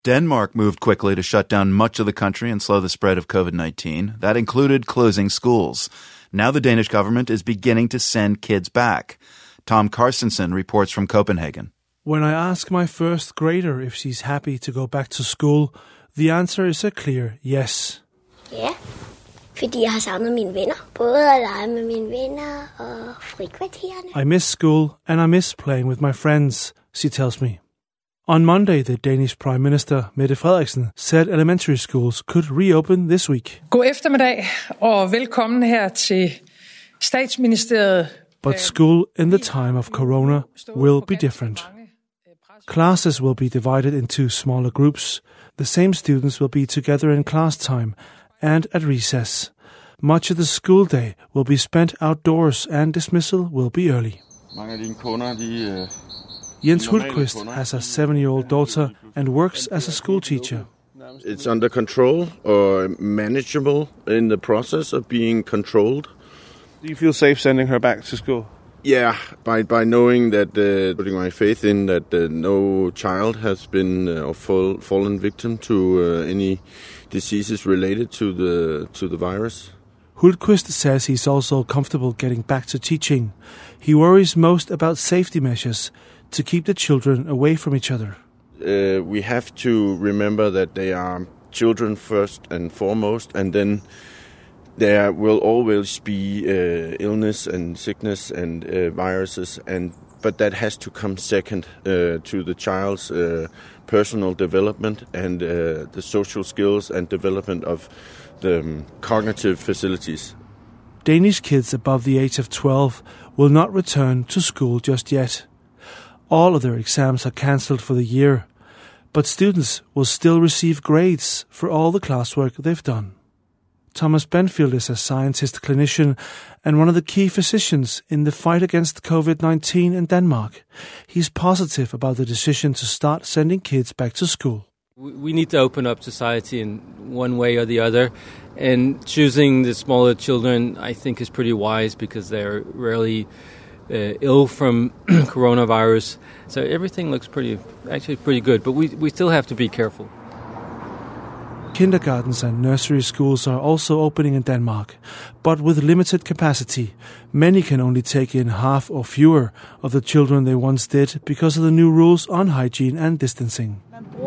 Denmark moved quickly to shut down much of the country and slow the spread of COVID-19. That included closing schools. Now the Danish government is beginning to send kids back. Tom Carstensen reports from Copenhagen. When I ask my first grader if she's happy to go back to school, the answer is a clear yes. Ja, fordi jeg har savnet mine venner. Både at lege med mine venner og frikvartererne. I miss school and I miss playing with my friends, she tells me. On Monday, the Danish Prime Minister, Mette Frederiksen, said elementary schools could reopen this week. God eftermiddag og velkommen her til Statsministeriet. But school in the time of corona will be different. Classes will be divided into smaller groups. The same students will be together in class time and at recess. Much of the school day will be spent outdoors and dismissal will be early. Jens Hultqvist has a 7-year-old daughter and works as a school teacher. It's under control or manageable in the process of being controlled. Do you feel safe sending her back to school? Yeah, by knowing that, putting my faith in that no child has been or fallen victim to any diseases related to the virus. Hultqvist says he's also comfortable getting back to teaching. He worries most about safety measures to keep the children away from each other. We have to remember that they are children first and foremost, and then there will always be illness and sickness and viruses, but that has to come second to the child's personal development and the social skills and development of the cognitive facilities. Danish kids above the age of 12 will not return to school just yet. All of their exams are cancelled for the year, but students will still receive grades for all the classwork they've done. Thomas Benfield is a scientist clinician and one of the key physicians in the fight against COVID-19 in Denmark. He's positive about the decision to start sending kids back to school. We need to open up society in one way or the other, and choosing the smaller children I think is pretty wise because they're rarely ill from coronavirus. So everything looks pretty good, but we still have to be careful. Kindergartens and nursery schools are also opening in Denmark, but with limited capacity. Many can only take in half or fewer of the children they once did because of the new rules on hygiene and distancing.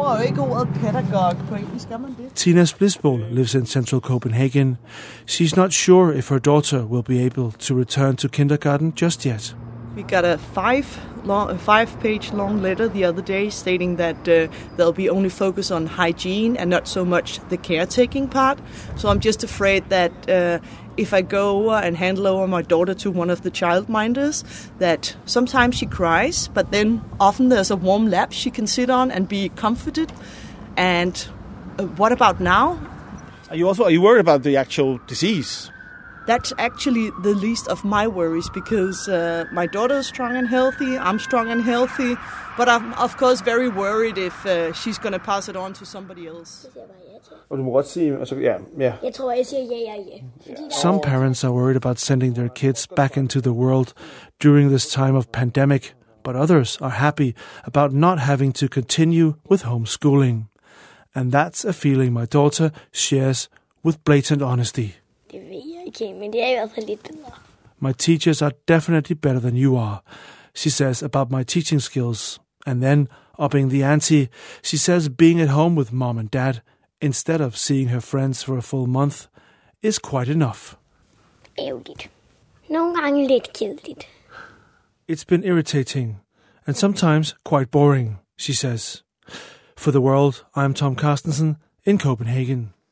Tina Splitsbol lives in central Copenhagen. She's not sure if her daughter will be able to return to kindergarten just yet. We got a 5-page long letter the other day stating that there'll be only focus on hygiene and not so much the caretaking part. So I'm just afraid that if I go over and hand over my daughter to one of the childminders, that sometimes she cries, but then often there's a warm lap she can sit on and be comforted. And what about now? Are you worried about the actual disease? That's actually the least of my worries because my daughter is strong and healthy, I'm strong and healthy, but I'm of course very worried if she's going to pass it on to somebody else. Some parents are worried about sending their kids back into the world during this time of pandemic, but others are happy about not having to continue with homeschooling. And that's a feeling my daughter shares with blatant honesty. My teachers are definitely better than you are, she says about my teaching skills. And then, upping the ante, she says being at home with mom and dad, instead of seeing her friends for a full month, is quite enough. It's been irritating, and sometimes quite boring, she says. For The World, I'm Tom Carstensen in Copenhagen.